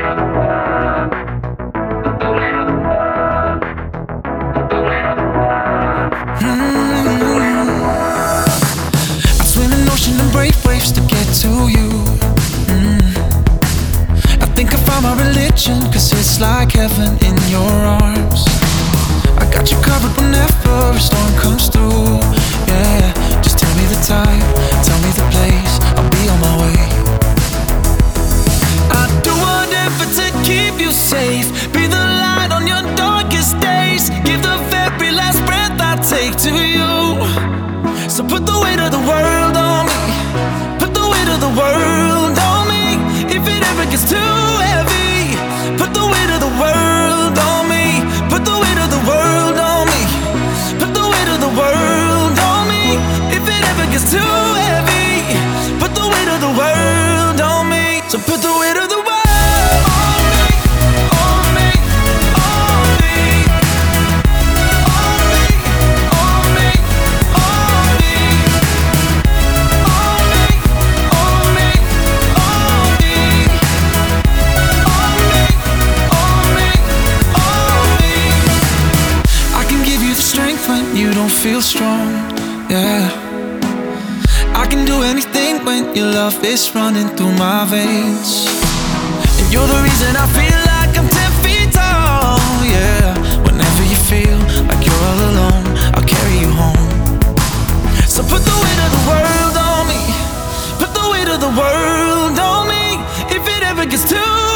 I'd swim an ocean and brave waves to get to you. I think I found my religion, 'cause it's like heaven in your arms. I got you covered whenever a storm comes through. Yeah, just tell me the time, tell me the place, I'll be on my way. I'd do whatever to keep you safe, be the light on your darkest days, give the very last breath I take to you. So put the weight of the world on me, put the weight of the world on me. If it ever gets too heavy, put the weight of the world on me, put the weight of the world on me, put the weight of the world on me. If it ever gets too heavy, put the weight of the world on me. So put the weight of the world on me, on me, on me, on me, on me, on me, on me, on me, on me, on me, on me, on me. I can give you the strength when you don't feel strong, yeah. I can do anything when your love is running through my veins. And you're the reason I feel like I'm 10 feet tall, yeah. Whenever you feel like you're all alone, I'll carry you home. So put the weight of the world on me, put the weight of the world on me. If it ever gets too